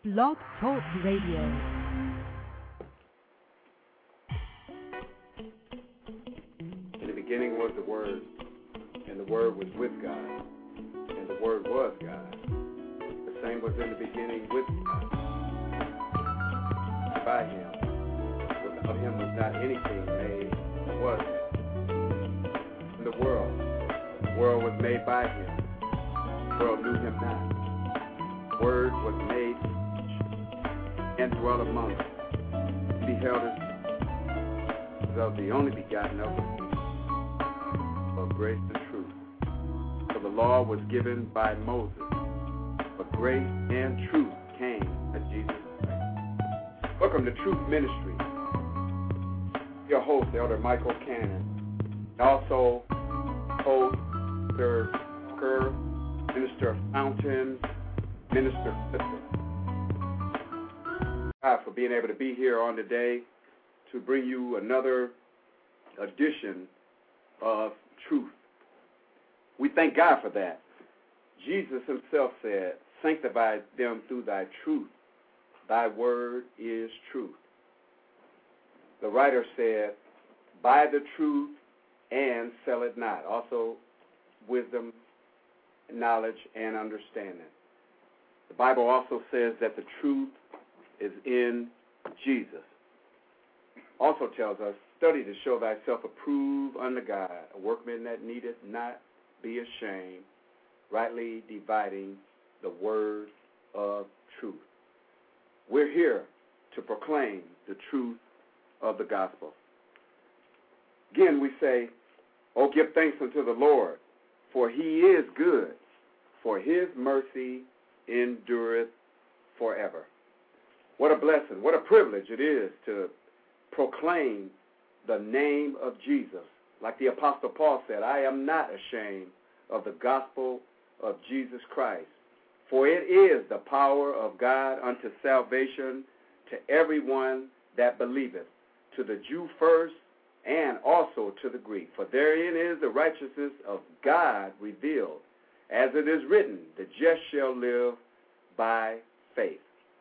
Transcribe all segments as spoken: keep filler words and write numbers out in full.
Blog Talk Radio. In the beginning was the Word, and the Word was with God, and the Word was God. The same was in the beginning with God. By Him, without Him was not anything made that was. In the world, the world was made by Him. The world knew Him not. The Word was made and dwelt among us. He beheld us of the only begotten of of grace and truth. For the law was given by Moses, but grace and truth came at Jesus Christ. Welcome to Truth Ministry. Your host, Elder Michael Cannon. Also, host, Mister Kerr, Minister Fountain, Minister Fisher. For being able to be here on today to bring you another edition of truth. We thank God for that. Jesus himself said, sanctify them through thy truth. Thy word is truth. The writer said, buy the truth and sell it not. Also, wisdom, knowledge, and understanding. The Bible also says that the truth is in Jesus. Also tells us, study to show thyself approved unto God, a workman that needeth not be ashamed, rightly dividing the word of truth. We're here to proclaim the truth of the gospel. Again, we say, oh, give thanks unto the Lord, for he is good, for his mercy endureth forever. What a blessing, what a privilege it is to proclaim the name of Jesus. Like the Apostle Paul said, I am not ashamed of the gospel of Jesus Christ, for it is the power of God unto salvation to everyone that believeth, to the Jew first and also to the Greek. For therein is the righteousness of God revealed, as it is written, the just shall live by faith.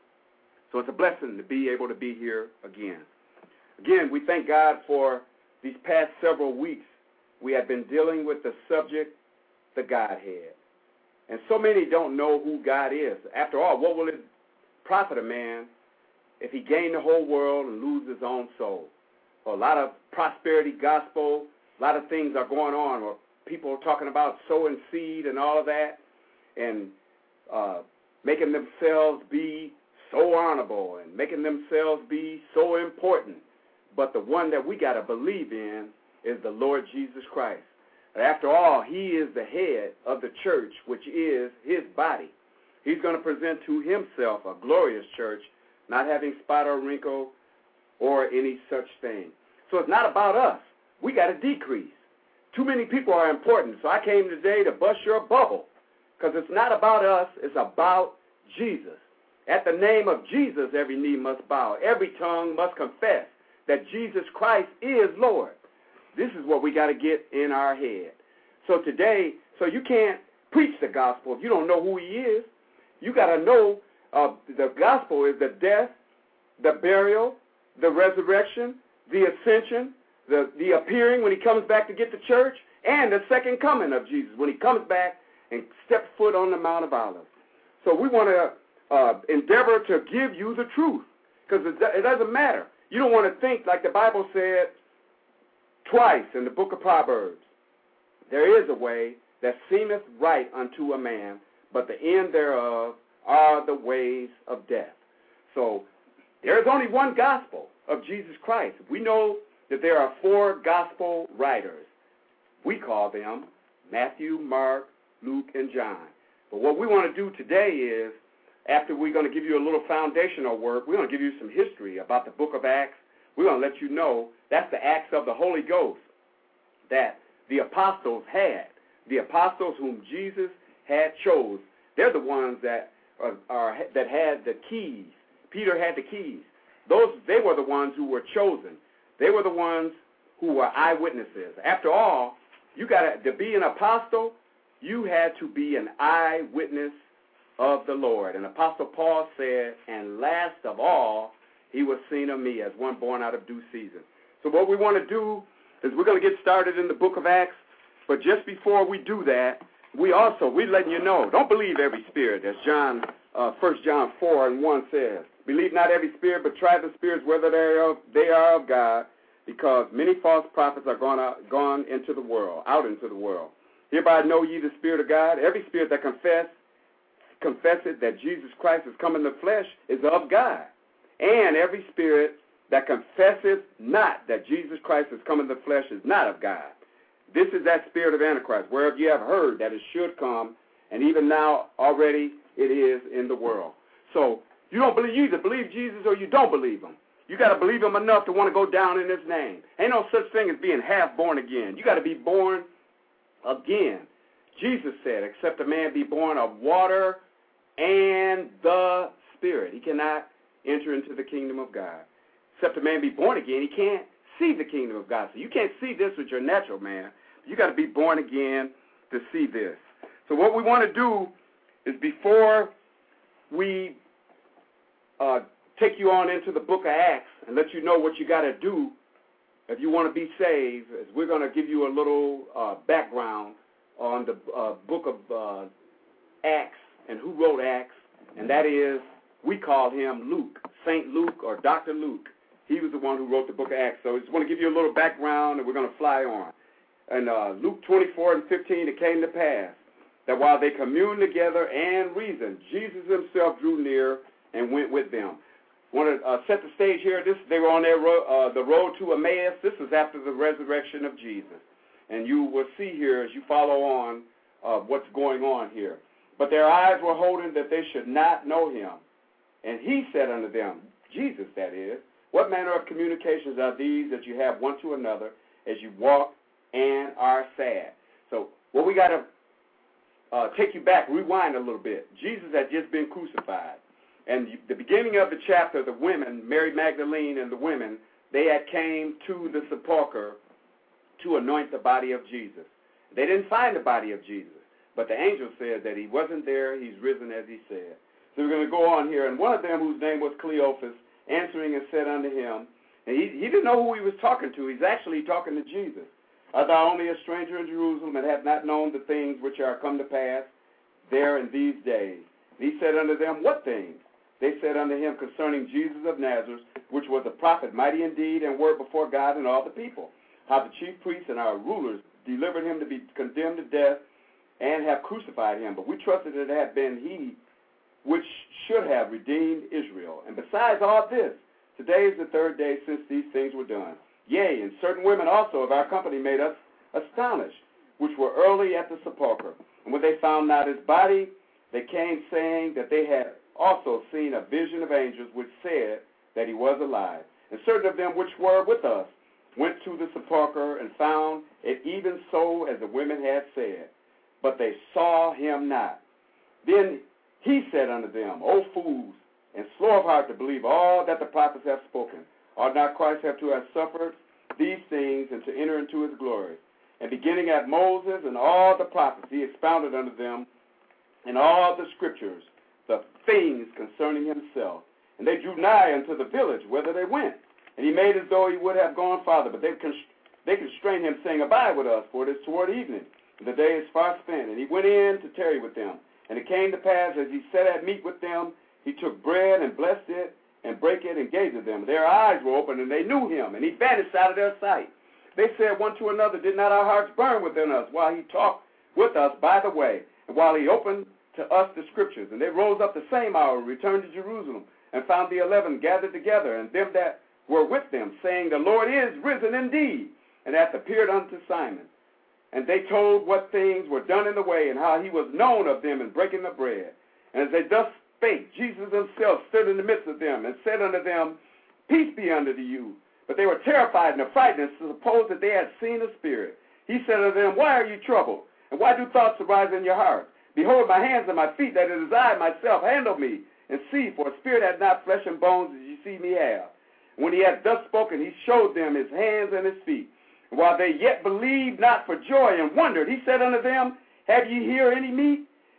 So it's a blessing to be able to be here again. Again, we thank God for these past several weeks. We have been dealing with the subject, the Godhead. And so many don't know who God is. After all, what will it profit a man if he gain the whole world and lose his own soul? Well, a lot of prosperity gospel, a lot of things are going on where people are talking about sowing seed and all of that and uh, making themselves be so honorable and making themselves be so important. But the one that we got to believe in is the Lord Jesus Christ. After all, he is the head of the church, which is his body. He's going to present to himself a glorious church, not having spot or wrinkle or any such thing. So it's not about us. We got to decrease. Too many people are important. So I came today to bust your bubble because it's not about us. It's about Jesus. At the name of Jesus, every knee must bow. Every tongue must confess that Jesus Christ is Lord. This is what we got to get in our head. So today, so you can't preach the gospel if you don't know who he is. You got to know uh, the gospel is the death, the burial, the resurrection, the ascension, the, the appearing when he comes back to get the church, and the second coming of Jesus when he comes back and steps foot on the Mount of Olives. So we want to Uh, endeavor to give you the truth, because it, it doesn't matter. You don't want to think like the Bible said twice in the book of Proverbs. There is a way that seemeth right unto a man, but the end thereof are the ways of death. So there's only one gospel of Jesus Christ. We know that there are four gospel writers. We call them Matthew, Mark, Luke, and John. But what we want to do today is, after we're going to give you a little foundational work, we're going to give you some history about the book of Acts. We're going to let you know that's the Acts of the Holy Ghost that the apostles had. The apostles whom Jesus had chose. They're the ones that are, are that had the keys. Peter had the keys. Those they were the ones who were chosen. They were the ones who were eyewitnesses. After all, you got to be an apostle, you had to be an eyewitness of the Lord. And Apostle Paul said, and last of all, he was seen of me as one born out of due season. So what we want to do is we're going to get started in the book of Acts, but just before we do that, we also, we're letting you know, don't believe every spirit, as John, uh, First John four and one says. Believe not every spirit, but try the spirits whether they are of, they are of God, because many false prophets are gone, out, gone into the world, out into the world. Hereby know ye the Spirit of God. Every spirit that confess, confesseth that Jesus Christ is come in the flesh is of God. And every spirit that confesseth not that Jesus Christ is come in the flesh is not of God. This is that spirit of Antichrist, whereof ye have heard that it should come, and even now already it is in the world. So you don't believe, you either believe Jesus or you don't believe him. You got to believe him enough to want to go down in his name. Ain't no such thing as being half born again. You got to be born again. Jesus said, except a man be born of water and the Spirit, he cannot enter into the kingdom of God. Except a man be born again, he can't see the kingdom of God. So you can't see this with your natural man. You got to be born again to see this. So what we want to do is, before we uh, take you on into the book of Acts and let you know what you got to do if you want to be saved, is we're going to give you a little uh, background on the uh, book of uh, Acts and who wrote Acts, and that is, we call him Luke, Saint Luke or Doctor Luke. He was the one who wrote the book of Acts. So I just want to give you a little background, and we're going to fly on. And uh, Luke twenty-four and fifteen, it came to pass that while they communed together and reasoned, Jesus himself drew near and went with them. I want to uh, set the stage here. This, they were on their ro- uh, the road to Emmaus. This was after the resurrection of Jesus. And you will see here as you follow on uh, what's going on here. But their eyes were holden that they should not know him. And he said unto them, Jesus that is, what manner of communications are these that you have one to another as you walk and are sad? So what we got to uh, take you back, rewind a little bit. Jesus had just been crucified. And the beginning of the chapter, the women, Mary Magdalene and the women, they had came to the sepulchre to anoint the body of Jesus. They didn't find the body of Jesus, but the angel said that he wasn't there, he's risen as he said. So we're going to go on here, and one of them, whose name was Cleophas, answering and said unto him, and he, he didn't know who he was talking to. He's actually talking to Jesus. Art thou only a stranger in Jerusalem, and have not known the things which are come to pass there in these days? And he said unto them, what things? They said unto him, concerning Jesus of Nazareth, which was a prophet, mighty indeed, and word before God and all the people, how the chief priests and our rulers delivered him to be condemned to death, and have crucified him. But we trusted that it had been he which should have redeemed Israel. And besides all this, today is the third day since these things were done. Yea, and certain women also of our company made us astonished, which were early at the sepulchre. And when they found not his body, they came saying that they had also seen a vision of angels which said that he was alive. And certain of them which were with us went to the sepulchre and found it even so as the women had said, but they saw him not. Then he said unto them, O fools, and slow of heart to believe all that the prophets have spoken. Ought not Christ have to have suffered these things and to enter into his glory? And beginning at Moses and all the prophets, he expounded unto them in all the scriptures the things concerning himself. And they drew nigh unto the village whither they went. And he made as though he would have gone farther, but they, const- they constrained him, saying, Abide with us, for it is toward evening, and the day is far spent. And he went in to tarry with them. And it came to pass, as he sat at meat with them, he took bread and blessed it, and brake it, and gave to them. Their eyes were opened, and they knew him, and he vanished out of their sight. They said one to another, Did not our hearts burn within us while he talked with us by the way, and while he opened to us the scriptures? And they rose up the same hour, returned to Jerusalem, and found the eleven gathered together, and them that were with them, saying, The Lord is risen indeed, and hath appeared unto Simon. And they told what things were done in the way, and how he was known of them in breaking the bread. And as they thus spake, Jesus himself stood in the midst of them, and said unto them, Peace be unto you. But they were terrified and affrighted, and supposed that they had seen a spirit. He said unto them, Why are you troubled? And why do thoughts arise in your heart? Behold my hands and my feet, that it is I myself. Handle me, and see, for a spirit hath not flesh and bones, as you see me have. When he had thus spoken, he showed them his hands and his feet. And while they yet believed not for joy and wondered, he said unto them, Have ye here any meat?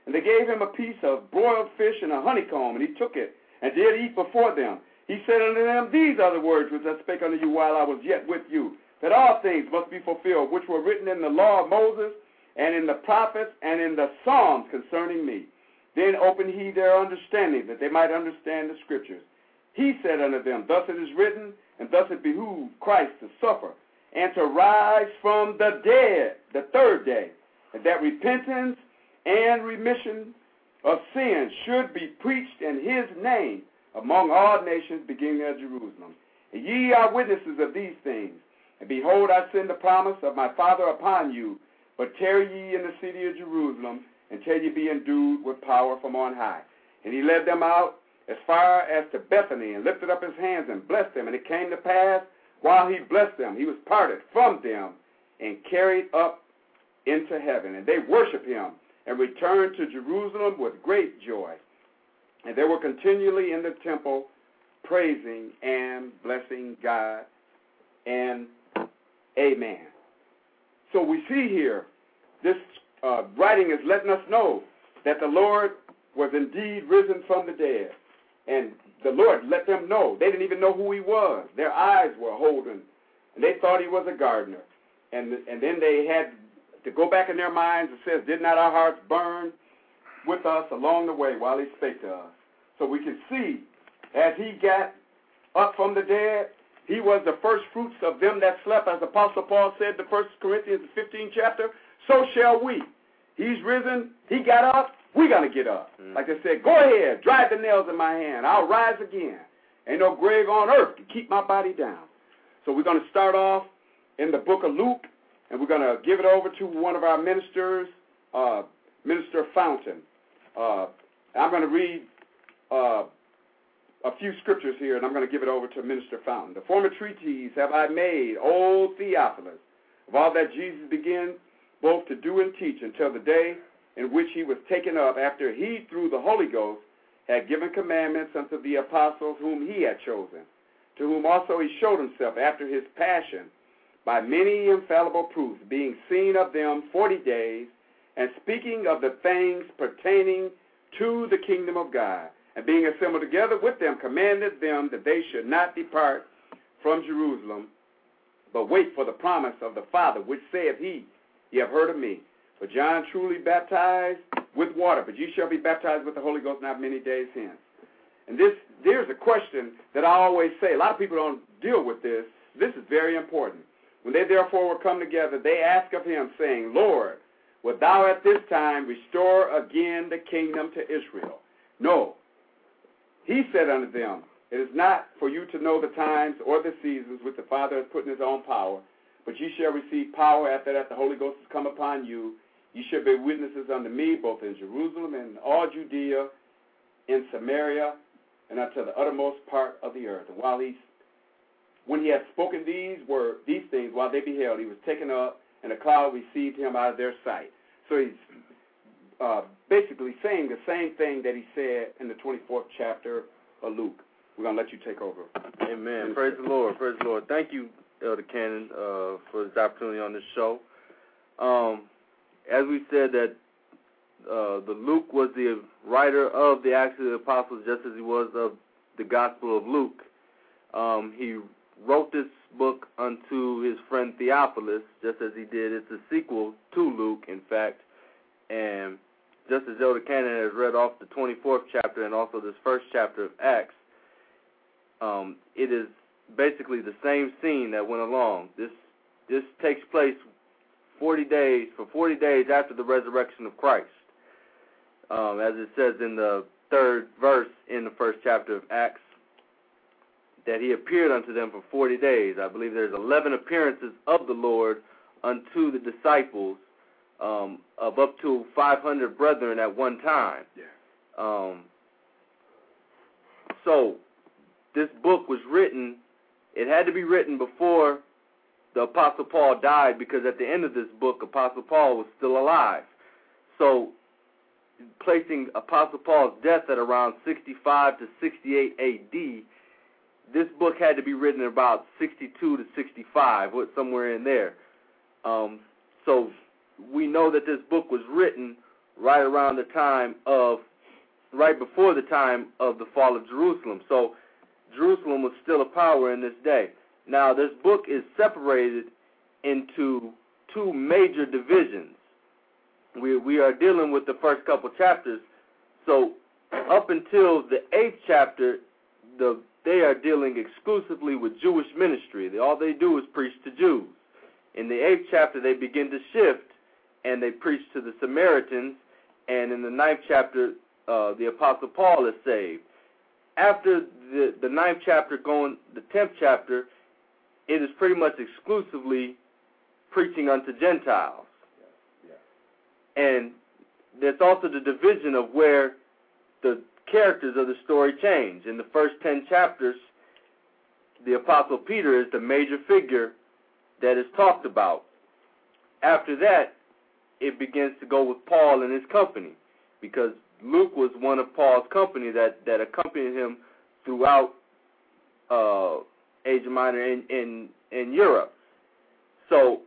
And they gave him a piece of broiled fish and a honeycomb, and he took it, and did eat before them. He said unto them, These are the words which I spake unto you while I was yet with you, that all things must be fulfilled, which were written in the law of Moses, and in the prophets, and in the Psalms concerning me. Then opened he their understanding, that they might understand the Scriptures. He said unto them, Thus it is written, and thus it behooved Christ to suffer, and to rise from the dead the third day, and that repentance and remission of sins should be preached in his name among all nations, beginning at Jerusalem. And ye are witnesses of these things. And behold, I send the promise of my Father upon you, but tarry ye in the city of Jerusalem until ye be endued with power from on high. And he led them out as far as to Bethany, and lifted up his hands and blessed them. And it came to pass, while he blessed them, he was parted from them and carried up into heaven. And they worshiped him and returned to Jerusalem with great joy. And they were continually in the temple praising and blessing God. And amen. So we see here, this uh, writing is letting us know that the Lord was indeed risen from the dead. And the Lord let them know. They didn't even know who he was. Their eyes were holden, and they thought he was a gardener. And, and then they had to go back in their minds. It says, Did not our hearts burn with us along the way while he spake to us? So we can see, as he got up from the dead, he was the first fruits of them that slept, as Apostle Paul said in the First Corinthians fifteenth chapter. So shall we. He's risen. He got up. We're going to get up. Mm-hmm. Like they said, go ahead. Drive the nails in my hand. I'll rise again. Ain't no grave on earth to keep my body down. So we're going to start off in the book of Luke, and we're going to give it over to one of our ministers, uh, Minister Fountain. Uh, I'm going to read uh, a few scriptures here, and I'm going to give it over to Minister Fountain. The former treatise have I made, O Theophilus, of all that Jesus began both to do and teach until the day in which he was taken up, after he, through the Holy Ghost, had given commandments unto the apostles whom he had chosen, to whom also he showed himself after his passion by many infallible proofs, being seen of them forty days, and speaking of the things pertaining to the kingdom of God, and being assembled together with them, commanded them that they should not depart from Jerusalem, but wait for the promise of the Father, which saith he, Ye have heard of me. For John truly baptized with water, but ye shall be baptized with the Holy Ghost not many days hence. And this, there's a question that I always say. A lot of people don't deal with this. This is very important. When they therefore were come together, they asked of him, saying, Lord, wilt thou at this time restore again the kingdom to Israel? No. He said unto them, It is not for you to know the times or the seasons which the Father has put in his own power, but ye shall receive power after that the Holy Ghost has come upon you. Ye shall be witnesses unto me, both in Jerusalem and all Judea, in Samaria, and unto the uttermost part of the earth. And while he, when he had spoken these were these things, while they beheld, he was taken up, and a cloud received him out of their sight. So he's uh, basically saying the same thing that he said in the twenty-fourth chapter of Luke. We're going to let you take over. Amen. Praise the Lord. Praise the Lord. Thank you, Elder Cannon, uh, for this opportunity on this show. Um, as we said that uh, the Luke was the writer of the Acts of the Apostles, just as he was of the Gospel of Luke. Um, he wrote this book unto his friend Theophilus, just as he did. It's a sequel to Luke, in fact. And just as Elder Cannon has read off the twenty-fourth chapter and also this first chapter of Acts, um, it is basically the same scene that went along. This this takes place forty days for forty days after the resurrection of Christ, um, as it says in the third verse in the first chapter of Acts, that he appeared unto them for forty days. I believe there's eleven appearances of the Lord unto the disciples, um, of up to five hundred brethren at one time. Yeah. Um, so this book was written. It had to be written before the Apostle Paul died, because at the end of this book, Apostle Paul was still alive. So placing Apostle Paul's death at around sixty-five to sixty-eight A D, this book had to be written about sixty-two to sixty-five, somewhere in there. Um, so we know that this book was written right around the time of, right before the time of the fall of Jerusalem. So Jerusalem was still a power in this day. Now, this book is separated into two major divisions. We we are dealing with the first couple chapters. So up until the eighth chapter, the they are dealing exclusively with Jewish ministry. They, all they do is preach to Jews. In the eighth chapter, they begin to shift, and they preach to the Samaritans. And in the ninth chapter, uh, the Apostle Paul is saved. After the, the ninth chapter, going the tenth chapter, it is pretty much exclusively preaching unto Gentiles. Yeah. Yeah. And there's also the division of where the characters of the story change. In the first ten chapters, the Apostle Peter is the major figure that is talked about. After that, it begins to go with Paul and his company, because Luke was one of Paul's company that, that accompanied him throughout uh, Asia Minor in, in, in Europe. So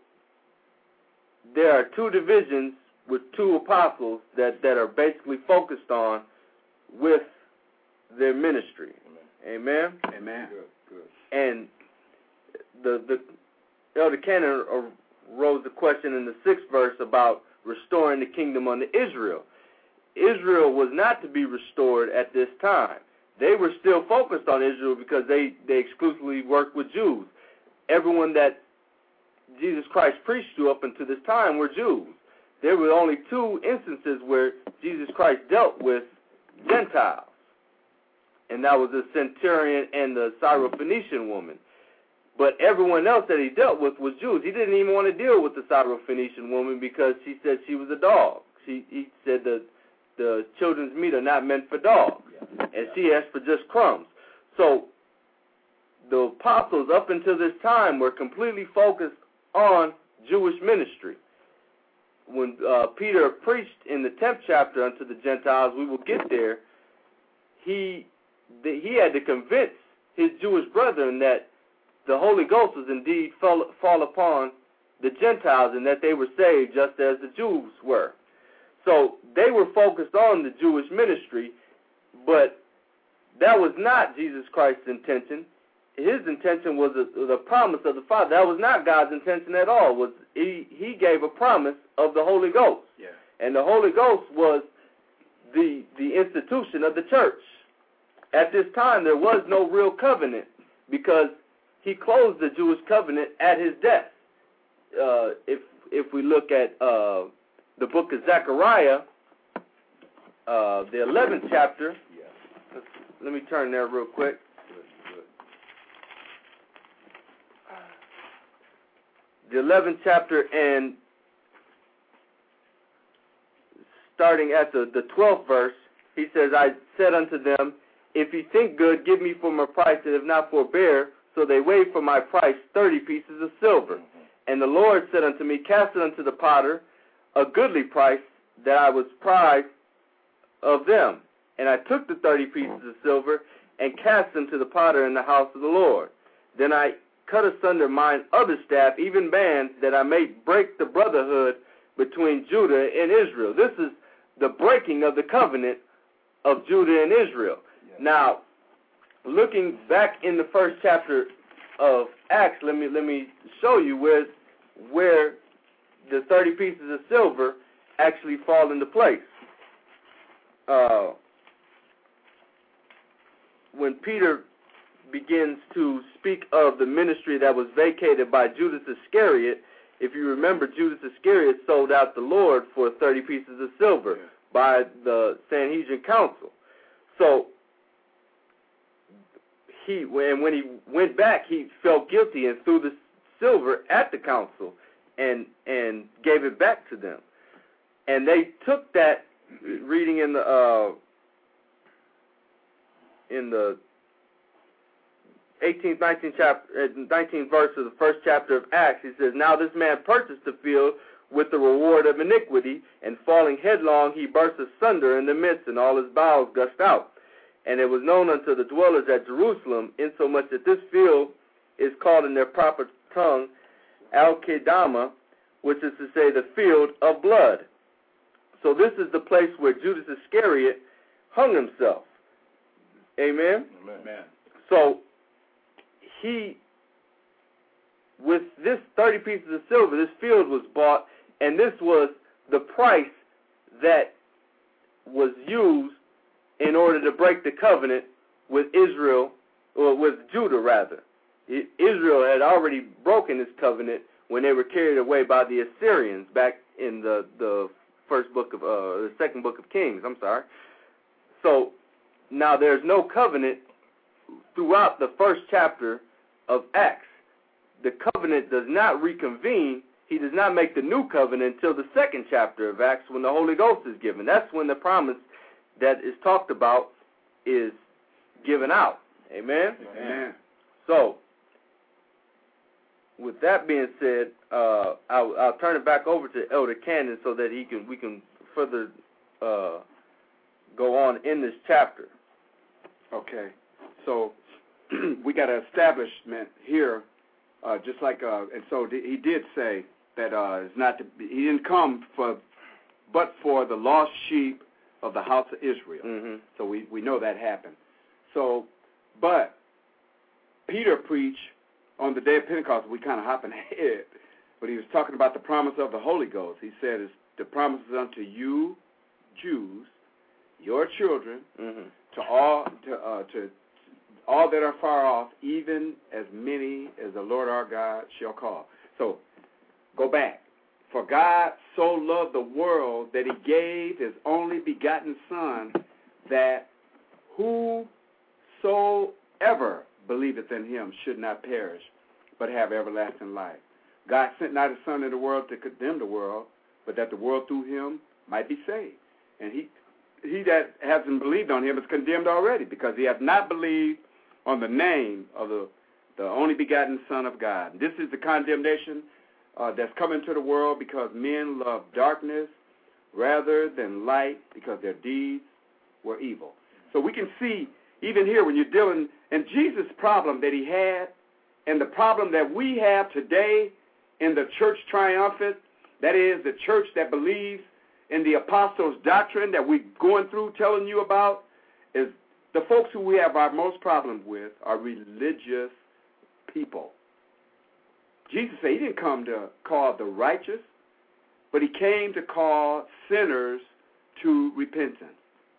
there are two divisions with two apostles that, that are basically focused on with their ministry. Amen? Amen. Good, good. And the the Elder Cannon rose the question in the sixth verse about restoring the kingdom unto Israel. Israel was not to be restored at this time. They were still focused on Israel because they, they exclusively worked with Jews. Everyone that Jesus Christ preached to up until this time were Jews. There were only two instances where Jesus Christ dealt with Gentiles, and that was the centurion and the Syrophoenician woman. But everyone else that he dealt with was Jews. He didn't even want to deal with the Syrophoenician woman because she said she was a dog. She, he said that the children's meat are not meant for dogs, and she asked for just crumbs. So the apostles up until this time were completely focused on Jewish ministry. When uh, Peter preached in the tenth chapter unto the Gentiles, we will get there, he the, he had to convince his Jewish brethren that the Holy Ghost was indeed fall, fall upon the Gentiles and that they were saved just as the Jews were. So they were focused on the Jewish ministry, but that was not Jesus Christ's intention. His intention was the, the promise of the Father. That was not God's intention at all. Was he, he gave a promise of the Holy Ghost. Yeah. And the Holy Ghost was the the institution of the church. At this time, there was no real covenant because he closed the Jewish covenant at his death. Uh, if if we look at uh, the book of Zechariah, uh, the eleventh chapter, yeah. Let me turn there real quick. The eleventh chapter, and starting at the, the twelfth verse, he says, I said unto them, if ye think good, give me for my price, and if not, forbear. So they weighed for my price thirty pieces of silver. Mm-hmm. And the Lord said unto me, cast it unto the potter, a goodly price, that I was prized of them. And I took the thirty pieces of silver, and cast them to the potter in the house of the Lord. Then I cut asunder mine other staff, even bands, that I may break the brotherhood between Judah and Israel. This is the breaking of the covenant of Judah and Israel. Yes. Now, looking back in the first chapter of Acts, let me let me show you where where the thirty pieces of silver actually fall into place. Uh, when Peter begins to speak of the ministry that was vacated by Judas Iscariot, if you remember, Judas Iscariot sold out the Lord for thirty pieces of silver yeah. by the Sanhedrin Council. So he, and when he went back, he felt guilty and threw the silver at the council and and gave it back to them. And they took that, reading in the uh, in the eighteenth, nineteenth chapter, nineteenth verse of the first chapter of Acts, he says, now this man purchased the field with the reward of iniquity, and falling headlong, he burst asunder in the midst, and all his bowels gushed out. And it was known unto the dwellers at Jerusalem, insomuch that this field is called in their proper tongue Al-Kedama, which is to say the field of blood. So this is the place where Judas Iscariot hung himself. Amen? Amen. So he, with this thirty pieces of silver, this field was bought, and this was the price that was used in order to break the covenant with Israel, or with Judah rather. Israel had already broken this covenant when they were carried away by the Assyrians back in the, the first book of, uh, the second book of Kings, I'm sorry. So now there's no covenant throughout the first chapter of Acts. The covenant does not reconvene. He does not make the new covenant until the second chapter of Acts when the Holy Ghost is given. That's when the promise that is talked about is given out. Amen? Amen. So, with that being said, uh, I'll, I'll turn it back over to Elder Cannon so that he can we can further uh, go on in this chapter. Okay. So, we got an establishment here, uh, just like, uh, and so th- he did say that uh, it's not to be, he didn't come for, but for the lost sheep of the house of Israel. Mm-hmm. So we, we know that happened. So, but Peter preached on the day of Pentecost. We kind of hopping ahead, but he was talking about the promise of the Holy Ghost. He said, "It's the promises unto you, Jews, your children, mm-hmm. to all to uh, to all that are far off, even as many as the Lord our God shall call." So, go back. For God so loved the world that he gave his only begotten Son, that whosoever believeth in him should not perish, but have everlasting life. God sent not his Son into the world to condemn the world, but that the world through him might be saved. And he he that hasn't believed on him is condemned already, because he hath not believed on the name of the, the only begotten Son of God. This is the condemnation uh, that's come into the world, because men love darkness rather than light, because their deeds were evil. So we can see, even here, when you're dealing, and Jesus' problem that he had, and the problem that we have today in the church triumphant, that is, the church that believes in the apostles' doctrine that we're going through telling you about, is the folks who we have our most problem with are religious people. Jesus said he didn't come to call the righteous, but he came to call sinners to repentance.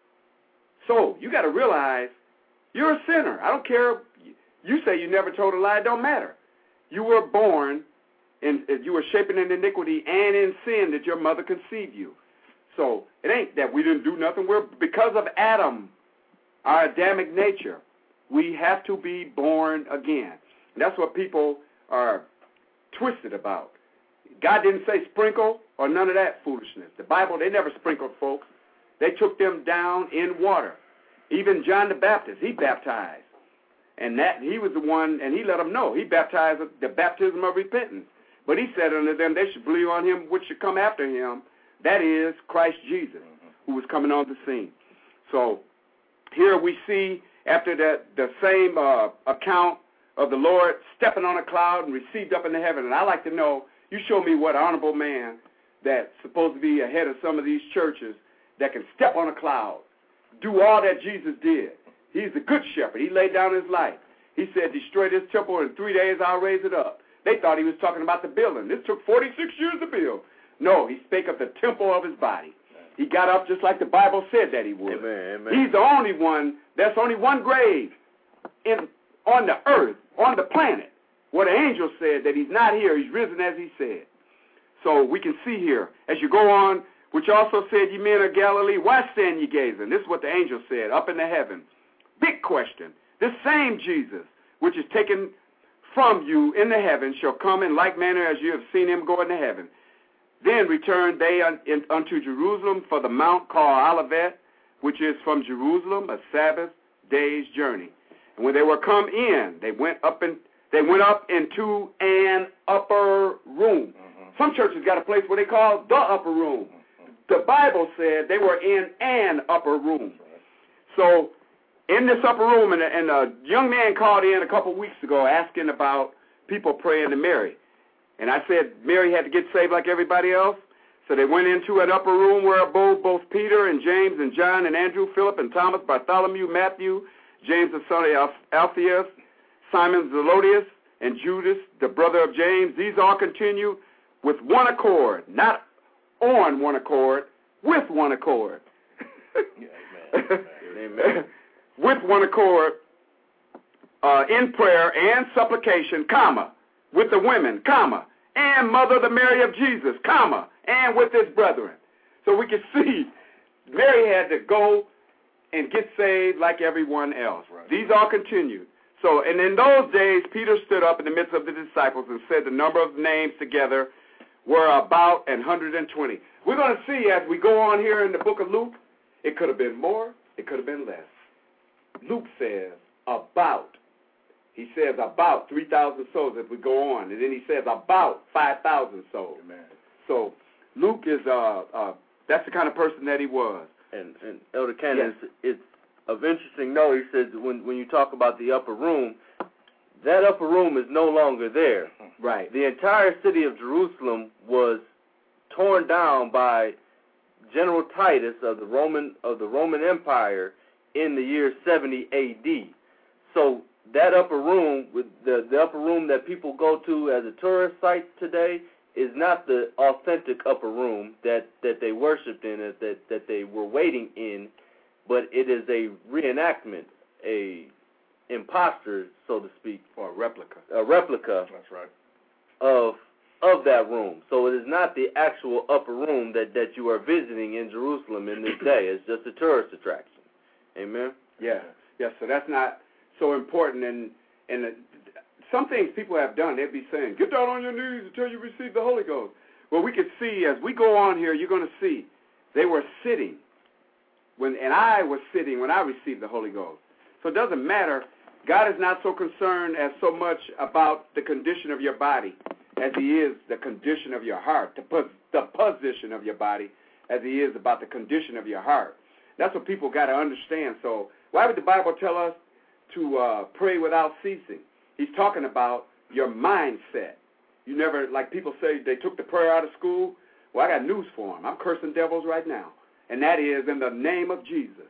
So you got to realize you're a sinner. I don't care. You say you never told a lie. It don't matter. You were born, and you were shapen in iniquity and in sin that your mother conceived you. So it ain't that we didn't do nothing. We're, because of Adam, our Adamic nature, we have to be born again. And that's what people are twisted about. God didn't say sprinkle or none of that foolishness. The Bible, they never sprinkled folks. They took them down in water. Even John the Baptist, he baptized. And that he was the one, and he let them know. He baptized the baptism of repentance. But he said unto them, they should believe on him which should come after him. That is Christ Jesus, who was coming on the scene. So here we see, after that, the same uh, account of the Lord stepping on a cloud and received up into heaven. And I like to know, you show me what honorable man that's supposed to be ahead of some of these churches that can step on a cloud, do all that Jesus did. He's the good shepherd. He laid down his life. He said, destroy this temple, and in three days I'll raise it up. They thought he was talking about the building. This took forty-six years to build. No, he spake of the temple of his body. He got up just like the Bible said that he would. Amen, amen. He's the only one, there's only one grave in on the earth, on the planet, where the angel said that he's not here, he's risen as he said. So we can see here, as you go on, which also said, ye men of Galilee, why stand ye gazing? This is what the angel said, up in the heavens. Big question. This same Jesus, which is taken from you in the heavens, shall come in like manner as you have seen him go into heaven. Then returned they un, in, unto Jerusalem for the mount called Olivet, which is from Jerusalem a Sabbath day's journey. And when they were come in, they went up in, they went up into an upper room. Mm-hmm. Some churches got a place where they call the upper room. Mm-hmm. The Bible said they were in an upper room. So in this upper room, and a, and a young man called in a couple weeks ago asking about people praying to Mary. And I said Mary had to get saved like everybody else. So they went into an upper room where abode both Peter and James and John and Andrew, Philip and Thomas, Bartholomew, Matthew, James the son of Alphaeus, Simon Zelotes, and Judas, the brother of James. These all continued with one accord, not on one accord, with one accord. Amen. Amen. With one accord, uh, in prayer and supplication, comma, with the women, comma, and mother the Mary of Jesus, comma, and with his brethren. So we can see Mary had to go and get saved like everyone else. Right. These all continued. So, and in those days, Peter stood up in the midst of the disciples and said the number of names together were about one hundred twenty. We're going to see as we go on here in the book of Luke, it could have been more, it could have been less. Luke says about. He says about three thousand souls as we go on. And then he says about five thousand souls. Amen. So Luke is, uh, uh, that's the kind of person that he was. And, and Elder Cannon, yes. it's, it's of interesting note. He says when, when you talk about the upper room, that upper room is no longer there. Right. The entire city of Jerusalem was torn down by General Titus of the Roman of the Roman Empire in the year seventy A D. So that upper room, with the, the upper room that people go to as a tourist site today, is not the authentic upper room that, that they worshipped in, that that they were waiting in, but it is a reenactment, a imposter, so to speak, or a replica. A replica. That's right. Of of that room. So it is not the actual upper room that, that you are visiting in Jerusalem in this day. It's just a tourist attraction. Amen? Yeah. Yeah, so that's not so important. And, and uh, some things people have done, they'd be saying, get down on your knees until you receive the Holy Ghost. Well, we could see, as we go on here, you're going to see, they were sitting, when, and I was sitting when I received the Holy Ghost. So it doesn't matter. God is not so concerned as so much about the condition of your body as he is the condition of your heart, the, pos- the position of your body as he is about the condition of your heart. That's what people got to understand. So why would the Bible tell us to uh, pray without ceasing? He's talking about your mindset. You never, like people say, they took the prayer out of school. Well, I got news for them. I'm cursing devils right now. And that is in the name of Jesus.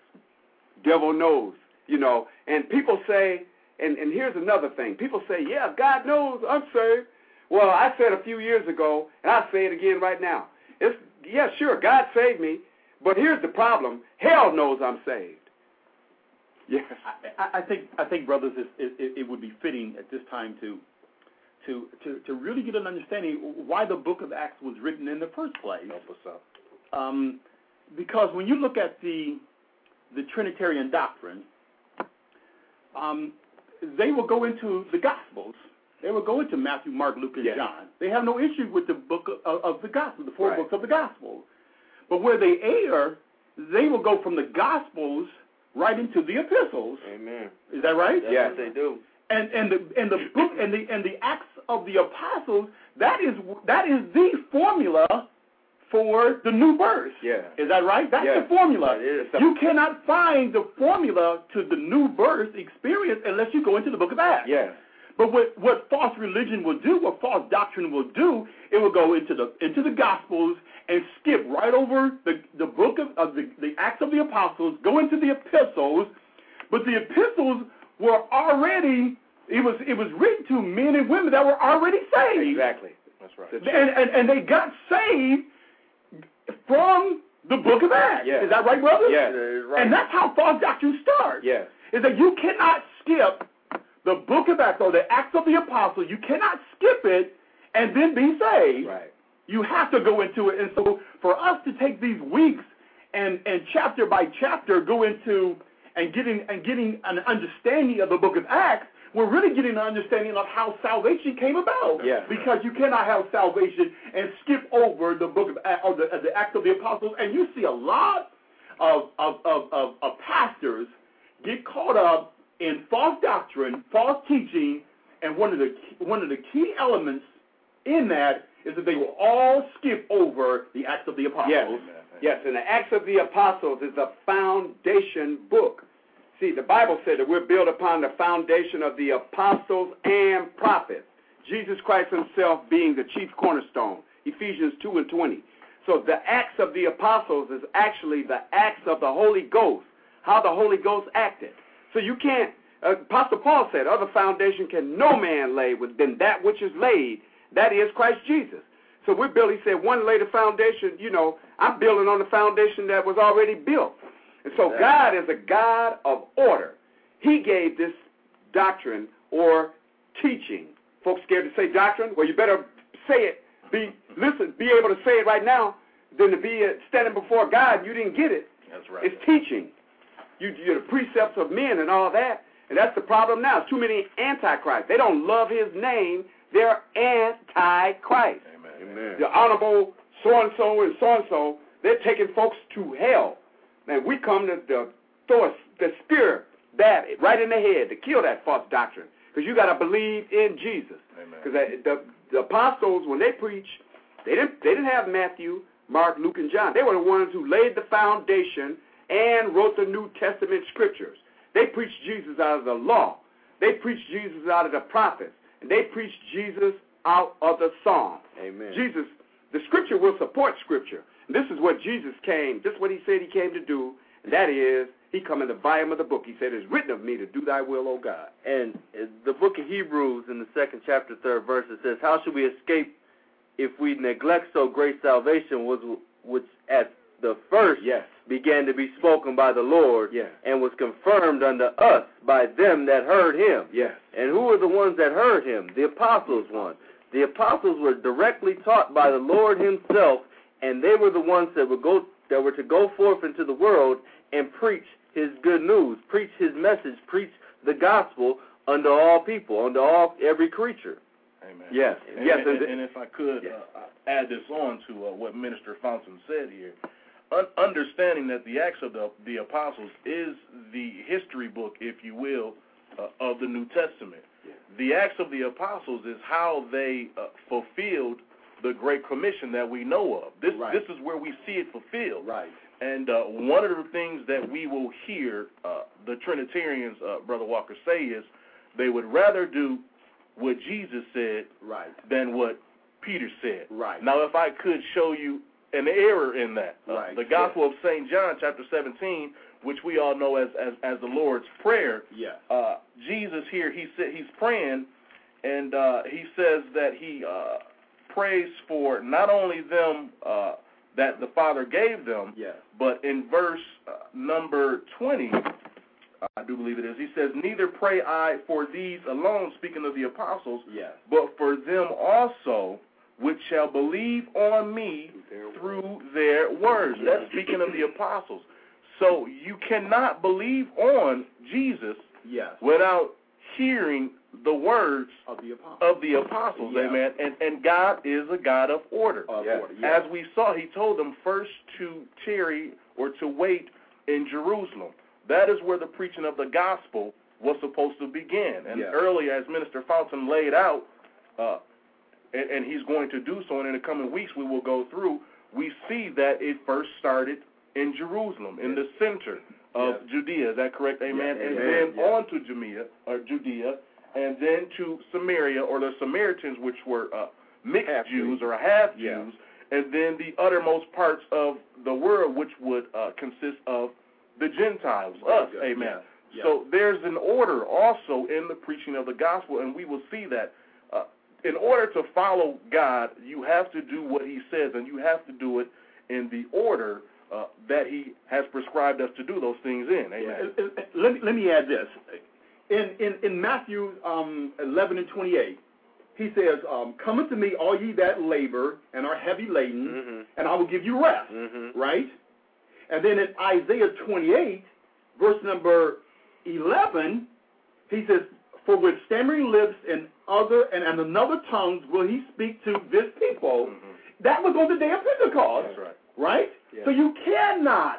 Devil knows, you know. And people say, and, and here's another thing. People say, yeah, God knows I'm saved. Well, I said a few years ago, and I'll say it again right now. It's, yeah, sure, God saved me, but here's the problem. Hell knows I'm saved. Yes. I, I think, I think, brothers, it, it, it would be fitting at this time to, to, to, to really get an understanding why the book of Acts was written in the first place. Help us out. Um, because when you look at the, the Trinitarian doctrine, um, they will go into the Gospels. They will go into Matthew, Mark, Luke, and yes. John. They have no issue with the book of, of the Gospel, the four right. books of the Gospel. But where they err, they will go from the Gospels right into the epistles. Amen. Is that right? That's yes. what they do. And and the and the book and the and the Acts of the Apostles, that is that is the formula for the new birth. Yeah. Is that right? That's yeah. the formula. That is. You cannot find the formula to the new birth experience unless you go into the book of Acts. Yes. But what, what false religion will do, what false doctrine will do, it will go into the into the Gospels and skip right over the, the book of, of the, the Acts of the Apostles, go into the epistles, but the epistles were already, it was it was written to men and women that were already saved. Exactly. That's right. And, and, and they got saved from the book of Acts. Yes. Is that right, brother? Yes. Right. And that's how false doctrine starts. Yes. Is that you cannot skip the book of Acts or the Acts of the Apostles. You cannot skip it and then be saved. Right. You have to go into it. And so for us to take these weeks and, and chapter by chapter go into and getting and getting an understanding of the book of Acts, we're really getting an understanding of how salvation came about. Yes. Because you cannot have salvation and skip over the book of Acts or the, the Acts of the Apostles. And you see a lot of, of, of, of, of pastors get caught up in false doctrine, false teaching, and one of the one of the key elements in that is that they will all skip over the Acts of the Apostles. Yes, yes, and the Acts of the Apostles is a foundation book. See, the Bible said that we're built upon the foundation of the apostles and prophets, Jesus Christ himself being the chief cornerstone, Ephesians two and twenty. So the Acts of the Apostles is actually the acts of the Holy Ghost, how the Holy Ghost acted. So you can't, uh, Apostle Paul said, other foundation can no man lay than that which is laid, that is Christ Jesus. So we're building, he said, one laid a foundation, you know, I'm building on the foundation that was already built. And so God is a God of order. He gave this doctrine or teaching. Folks scared to say doctrine? Well, you better say it. Be listen, be able to say it right now than to be uh, standing before God and you didn't get it. That's right. It's teaching. You, you're the precepts of men and all that. And that's the problem now. Too many antichrists. They don't love his name. They're anti-Christ. Amen. Amen. The honorable so-and-so and so-and-so, they're taking folks to hell. Man, we come to, to throw a, the spear that right in the head to kill that false doctrine. Because you got to believe in Jesus. Because the, the apostles, when they preached, they didn't, they didn't have Matthew, Mark, Luke, and John. They were the ones who laid the foundation and wrote the New Testament scriptures. They preached Jesus out of the law. They preached Jesus out of the prophets. And they preached Jesus out of the Psalm. Amen. Jesus, the scripture will support scripture. And this is what Jesus came, this is what he said he came to do, and that is, he come in the volume of the book. He said, it's written of me to do thy will, O God. And the book of Hebrews in the second chapter, third verse, it says, how should we escape if we neglect so great salvation, was, which at the first yes. began to be spoken by the Lord, yes. and was confirmed unto us by them that heard him. Yes. And who were the ones that heard him? The apostles one. The apostles were directly taught by the Lord himself, and they were the ones that would go that were to go forth into the world and preach his good news, preach his message, preach the gospel unto all people, unto all every creature. Amen. Yes. And, yes. And, and, and if I could yes. uh, add this on to uh, what Minister Fountain said here, un- understanding that the Acts of the, the Apostles is the history book, if you will, uh, of the New Testament. Yes. The Acts of the Apostles is how they uh, fulfilled the Great Commission that we know of. This right. this is where we see it fulfilled. Right. And uh, one of the things that we will hear uh, the Trinitarians, uh, Brother Walker, say is they would rather do what Jesus said right. than what Peter said. Right. Now, if I could show you an error in that, uh, right. the Gospel yes. of Saint John, chapter seventeen, which we all know as as, as the Lord's Prayer. Yes. Uh, Jesus here, he said he's praying, and uh, he says that he uh, prays for not only them uh, that the Father gave them, yes. but in verse uh, number twenty, I do believe it is, he says, neither pray I for these alone, speaking of the apostles, yes. but for them also which shall believe on me their through word. their words. Yes. That's speaking of the apostles. So you cannot believe on Jesus yes. without hearing the words of the apostles. Of the apostles, yes. amen. And and God is a God of order. Of yes. order. Yes. As we saw, he told them first to tarry or to wait in Jerusalem. That is where the preaching of the gospel was supposed to begin. And yes. earlier, as Minister Fountain laid out, uh, and, and he's going to do so, and in the coming weeks we will go through, we see that it first started in Jerusalem, in yes. the center of yes. Judea. Is that correct? Amen. Yes. And Amen. then yes. on to Judea, or Judea, and then to Samaria, or the Samaritans, which were uh, mixed half Jews or half yeah. Jews, and then the uttermost parts of the world, which would uh, consist of the Gentiles, Very us, good. amen. Yes. Yes. So there's an order also in the preaching of the gospel, and we will see that uh, in order to follow God, you have to do what he says, and you have to do it in the order uh, that he has prescribed us to do those things in, amen. Yeah. Let me, let me add this. In, in, in Matthew um, eleven and twenty-eight, he says, um, come unto me, all ye that labor and are heavy laden, mm-hmm. and I will give you rest, mm-hmm. right? And then in Isaiah twenty-eight, verse number eleven, he says, for with stammering lips and other and, and another tongues will he speak to this people. Mm-hmm. That was on the day of Pentecost. That's right. Right? Yeah. So you cannot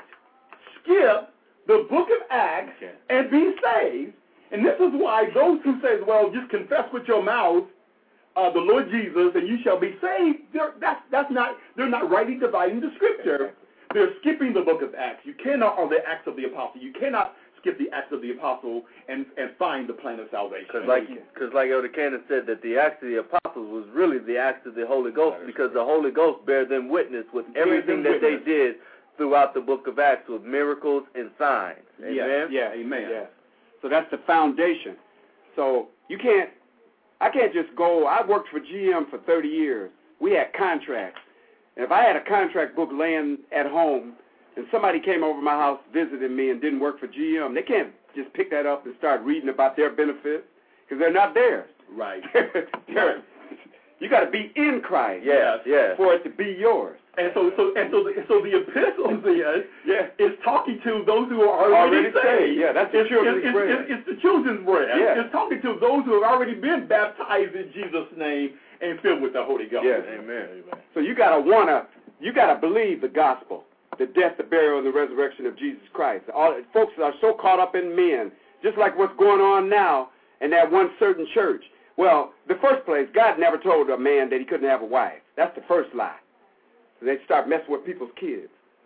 skip the book of Acts Okay. and be saved. And this is why those who say, well, just confess with your mouth uh, the Lord Jesus and you shall be saved, they're, that's, that's not, they're not rightly dividing the scripture. They're skipping the book of Acts. You cannot, or the Acts of the Apostles, you cannot skip the Acts of the Apostle and, and find the plan of salvation. Because like, cause like Elder Cannon said, that the Acts of the Apostles was really the Acts of the Holy Ghost, because the Holy Ghost bear them witness with everything that they did throughout the book of Acts with miracles and signs. Amen? Yeah, yeah, amen. Yeah. So that's the foundation. So you can't, I can't just go, I worked for G M for thirty years. We had contracts. And if I had a contract book laying at home and somebody came over my house visiting me and didn't work for G M, they can't just pick that up and start reading about their benefits because they're not theirs. Right. Right. You got to be in Christ yes, yes. for it to be yours. And so, so, and so, the, so the epistle then yeah. is talking to those who are already, already saved. Yeah, that's the it's, children's it's, bread. It's, it's the children's bread. Yeah. It's talking to those who have already been baptized in Jesus' name and filled with the Holy Ghost. Yes. Amen. Amen. So you gotta wanna, you gotta believe the gospel, the death, the burial, and the resurrection of Jesus Christ. All folks are so caught up in men, just like what's going on now in that one certain church. Well, the first place, God never told a man that he couldn't have a wife. That's the first lie. They start messing with people's kids.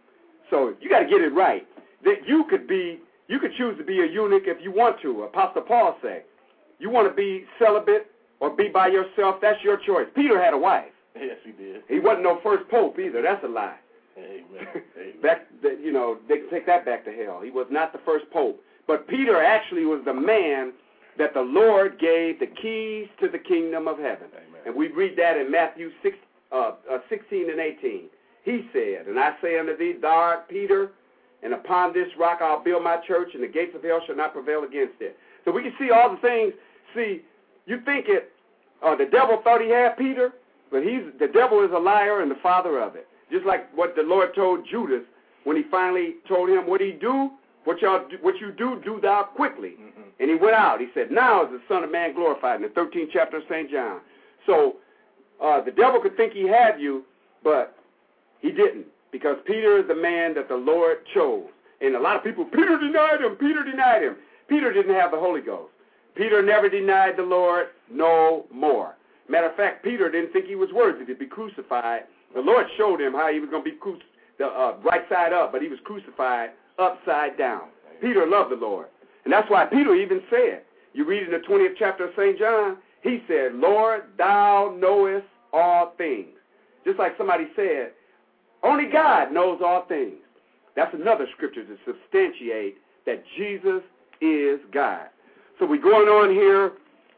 So you got to get it right. That you could be, you could choose to be a eunuch if you want to. Apostle Paul said, you want to be celibate or be by yourself. That's your choice. Peter had a wife. Yes, he did. He wasn't no first pope either. That's a lie. Amen. Amen. Back, the, you know, they can take that back to hell. He was not the first pope. But Peter actually was the man that the Lord gave the keys to the kingdom of heaven. Amen. And we read that in Matthew six, uh, uh, sixteen and eighteen. He said, and I say unto thee, thou art Peter, and upon this rock I'll build my church, and the gates of hell shall not prevail against it. So we can see all the things. See, you think it, uh, the devil thought he had Peter, but he's the devil is a liar and the father of it. Just like what the Lord told Judas when he finally told him what he do, what y'all do, what you do, do thou quickly. Mm-hmm. And he went out. He said, now is the Son of Man glorified in the thirteenth chapter of Saint John. So uh, the devil could think he had you, but he didn't, because Peter is the man that the Lord chose. And a lot of people, Peter denied him, Peter denied him. Peter didn't have the Holy Ghost. Peter never denied the Lord no more. Matter of fact, Peter didn't think he was worthy to be crucified. The Lord showed him how he was going to be cru- the uh, right side up, but he was crucified upside down. Peter loved the Lord. And that's why Peter even said, you read in the twentieth chapter of Saint John, he said, Lord, thou knowest all things. Just like somebody said, only God knows all things. That's another scripture to substantiate that Jesus is God. So we're going on here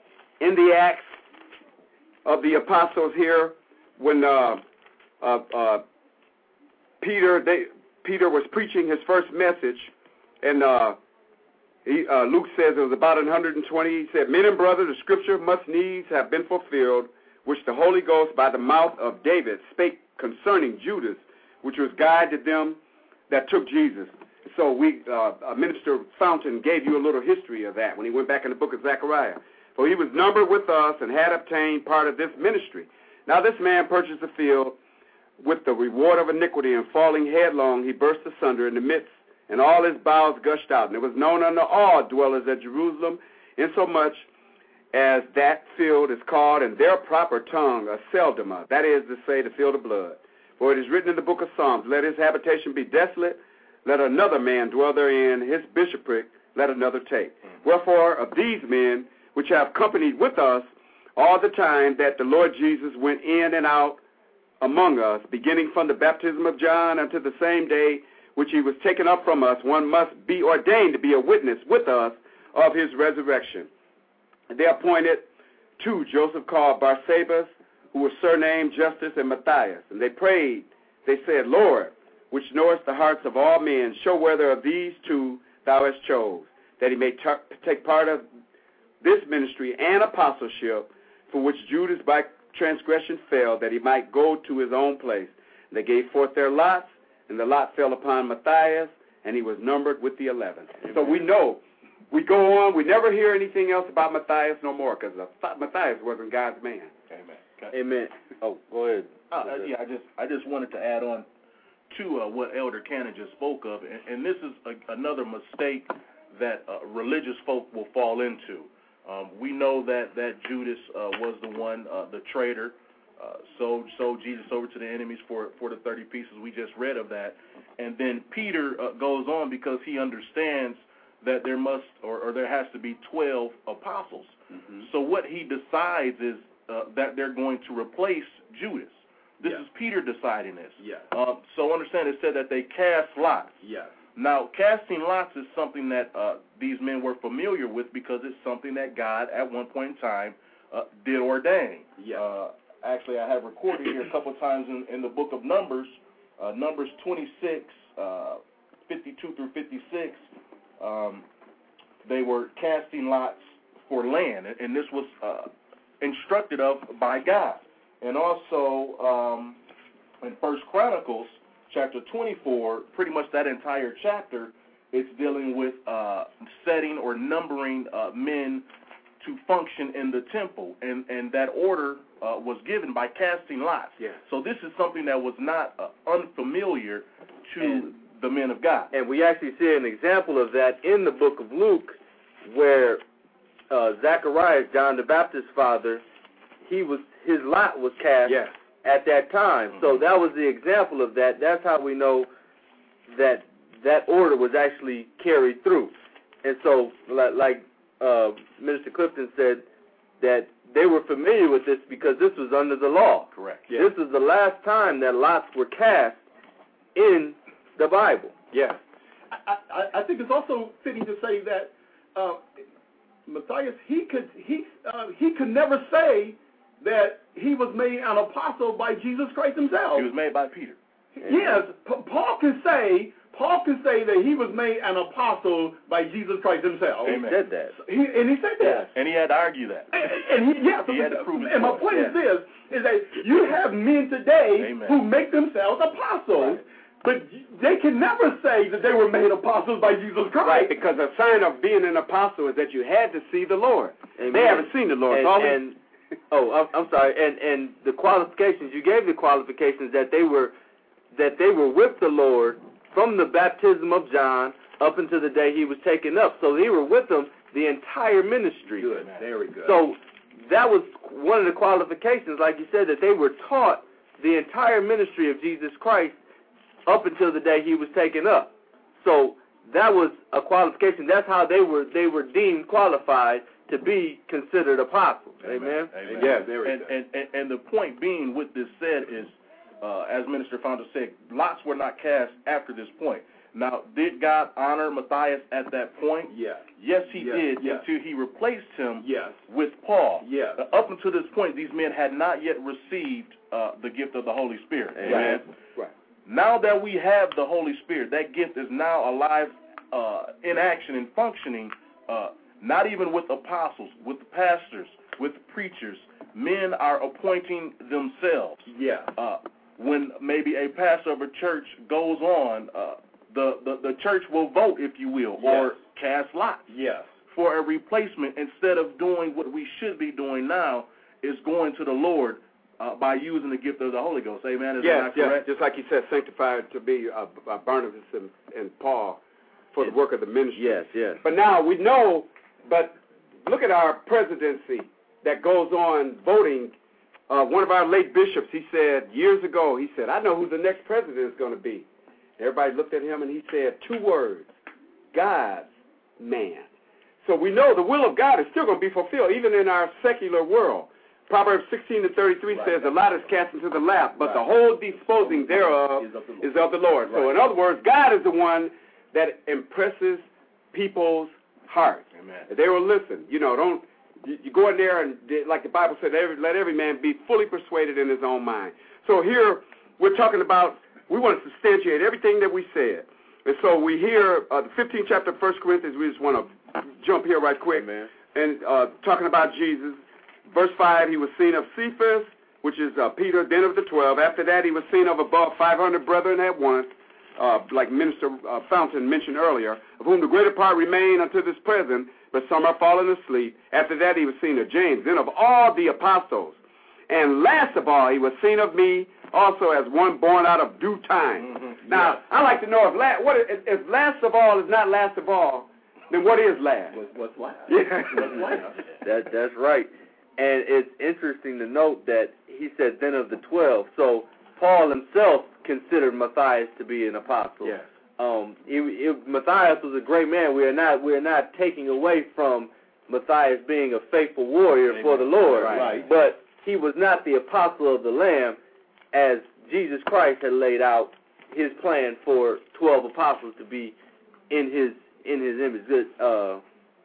in the Acts of the Apostles here when uh, uh, uh, Peter they, Peter was preaching his first message, and uh, he, uh, Luke says it was about one hundred twenty. He said, men and brothers, the scripture must needs have been fulfilled, which the Holy Ghost by the mouth of David spake concerning Judas, which was guide to them that took Jesus. So we, uh, Minister Fountain gave you a little history of that when he went back in the book of Zechariah. For he was numbered with us and had obtained part of this ministry. Now this man purchased a field with the reward of iniquity, and falling headlong, he burst asunder in the midst, and all his bowels gushed out. And it was known unto all dwellers at Jerusalem, insomuch as that field is called in their proper tongue a Seldama, that is to say, the field of blood. For it is written in the book of Psalms, let his habitation be desolate, let another man dwell therein, his bishopric let another take. Mm-hmm. Wherefore, of these men which have companied with us all the time that the Lord Jesus went in and out among us, beginning from the baptism of John unto the same day which he was taken up from us, one must be ordained to be a witness with us of his resurrection. And they appointed two, Joseph called Barsabas, who was surnamed Justus, and Matthias. And they prayed, they said, Lord, which knowest the hearts of all men, show whether of these two thou hast chose, that he may t- take part of this ministry and apostleship, for which Judas by transgression fell, that he might go to his own place. And they gave forth their lots, and the lot fell upon Matthias, and he was numbered with the eleven. Amen. So we know, we go on, we never hear anything else about Matthias no more, because Matthias wasn't God's man. Amen. Amen. Oh, go ahead. Uh, yeah, I just I just wanted to add on to uh, what Elder Cannon just spoke of, and, and this is a, another mistake that uh, religious folk will fall into. Um, we know that, that Judas uh, was the one, uh, the traitor, uh, sold sold Jesus over to the enemies for for the thirty pieces. We just read of that, and then Peter uh, goes on because he understands that there must or, or there has to be twelve apostles. Mm-hmm. So what he decides is uh, that they're going to replace Judas. This Yeah. is Peter deciding this. Yes. Um, so understand it said that they cast lots. Yes. Now, casting lots is something that uh, these men were familiar with because it's something that God at one point in time uh, did ordain. Yes. Uh, actually, I have recorded here a couple of times in, in the book of Numbers, uh, Numbers twenty-six, uh, fifty-two through fifty-six, um, they were casting lots for land, and, and this was uh, instructed of by God. And also um, in First Chronicles, chapter twenty-four, pretty much that entire chapter, it's dealing with uh, setting or numbering uh, men to function in the temple, and, and that order uh, was given by casting lots. Yeah. So this is something that was not uh, unfamiliar to And- the men of God. And we actually see an example of that in the book of Luke, where uh, Zacharias, John the Baptist's father, he was his lot was cast Yes. at that time. So that was the example of that. That's how we know that that order was actually carried through. And so, like, like uh, Minister Clifton said, that they were familiar with this because this was under the law. Correct. Yeah. This is the last time that lots were cast in the Bible. Yes. I, I, I think it's also fitting to say that uh, Matthias, he could he uh, he could never say that he was made an apostle by Jesus Christ himself. He was made by Peter. Yes, P- Paul can say Paul can say that he was made an apostle by Jesus Christ himself. He Amen. said that. He, and he said that. And he had to argue that. And, and he, yeah, He had to prove his and my point. point Yeah. is this, is that you have men today Amen. who make themselves apostles, but they can never say that they were made apostles by Jesus Christ. Right, because a sign of being an apostle is that you had to see the Lord. Amen. They haven't seen the Lord. And, so all they- and oh, I'm, I'm sorry. And and the qualifications you gave the qualifications that they were that they were with the Lord from the baptism of John up until the day he was taken up. So they were with him the entire ministry. Good, very good. So that was one of the qualifications, like you said, that they were taught the entire ministry of Jesus Christ up until the day he was taken up. So that was a qualification. That's how they were they were deemed qualified to be considered apostles. Amen. Amen. Yeah, very and, good. and, and, and the point being with this said is, uh, as Minister Founder said, lots were not cast after this point. Now, did God honor Matthias at that point? yes, Yes, he Yes, did, yes. until he replaced him yes, with Paul. yes. Uh, up until this point, these men had not yet received uh, the gift of the Holy Spirit. Amen. Right. Now that we have the Holy Spirit, that gift is now alive, uh, in action and functioning, uh, not even with apostles, with pastors, with preachers. Men are appointing themselves. Yes. Uh, when maybe a pastor of a church goes on, uh, the, the, the church will vote, if you will, or cast lots Yes. for a replacement instead of doing what we should be doing now, is going to the Lord uh, by using the gift of the Holy Ghost. Amen? Is Yes, that yes. correct? Just like he said, sanctified to be uh, uh, Barnabas and, and Paul for the work of the ministry. Yes, yes. But now we know, but look at our presidency that goes on voting. Uh, one of our late bishops, he said years ago, he said, I know who the next president is going to be. Everybody looked at him and he said two words, God's man. So we know the will of God is still going to be fulfilled, even in our secular world. Proverbs sixteen to thirty-three Right. says, a lot is cast into the lap, but Right. the whole disposing thereof Is of the Lord. is of the Lord. So Right. in other words, God is the one that impresses people's hearts. Amen. They will listen. You know, don't you, you go in there and, like the Bible said, every, let every man be fully persuaded in his own mind. So here we're talking about, we want to substantiate everything that we said. And so we hear uh, the fifteenth chapter of First Corinthians. We just want to jump here right quick. Amen. And uh, talking about Jesus. Verse five, he was seen of Cephas, which is uh, Peter, then of the twelve. After that, he was seen of above five hundred brethren at once, uh, like Minister uh, Fountain mentioned earlier, of whom the greater part remain unto this present, but some are fallen asleep. After that, he was seen of James, then of all the apostles. And last of all, he was seen of me also as one born out of due time. Mm-hmm. Now, Yes. I like to know if, la- what if, if last of all is not last of all, then what is last? What, what's last? Yeah. What's last? That that's right. And it's interesting to note that he said then of the twelve. So Paul himself considered Matthias to be an apostle. Yes. Um, it, it, Matthias was a great man. We are not we are not taking away from Matthias being a faithful warrior Amen. For the Lord, right. but he was not the apostle of the Lamb, as Jesus Christ had laid out his plan for twelve apostles to be in his in his image. Uh,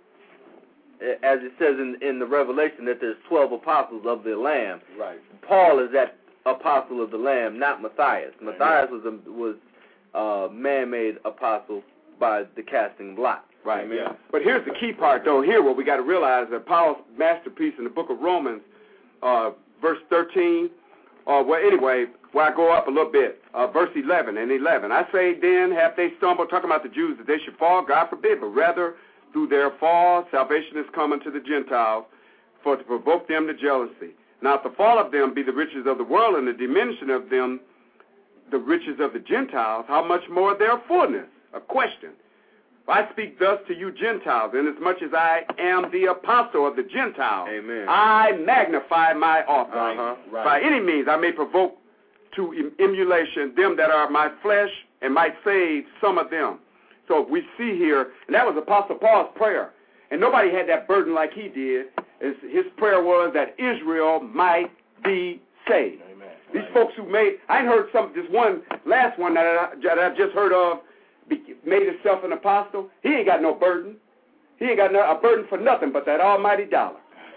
as it says in, in the Revelation that there's twelve apostles of the Lamb. Right. Paul is that apostle of the Lamb, not Matthias. Matthias was a was a man-made apostle by the casting of lots. Right. Amen. Yeah. But here's the key part, though. Here, what we got to realize that Paul's masterpiece in the book of Romans, uh, verse thirteen. Uh, well, anyway, where I go up a little bit, uh, verse eleven and eleven. I say then, have they stumbled, talking about the Jews, that they should fall? God forbid, but rather through their fall, salvation is come unto the Gentiles, for to provoke them to jealousy. Now, if the fall of them be the riches of the world, and the diminishing of them the riches of the Gentiles, how much more their fullness? A question. If I speak thus to you Gentiles, inasmuch as I am the apostle of the Gentiles, Amen. I magnify my offering. Uh-huh. Right. By any means I may provoke to em- emulation them that are my flesh, and might save some of them. So we see here, and that was Apostle Paul's prayer. And nobody had that burden like he did. His prayer was that Israel might be saved. Amen. These folks who made, I ain't heard some, this one, last one that, I, that I've just heard of, made himself an apostle. He ain't got no burden. He ain't got no, a burden for nothing but that almighty dollar.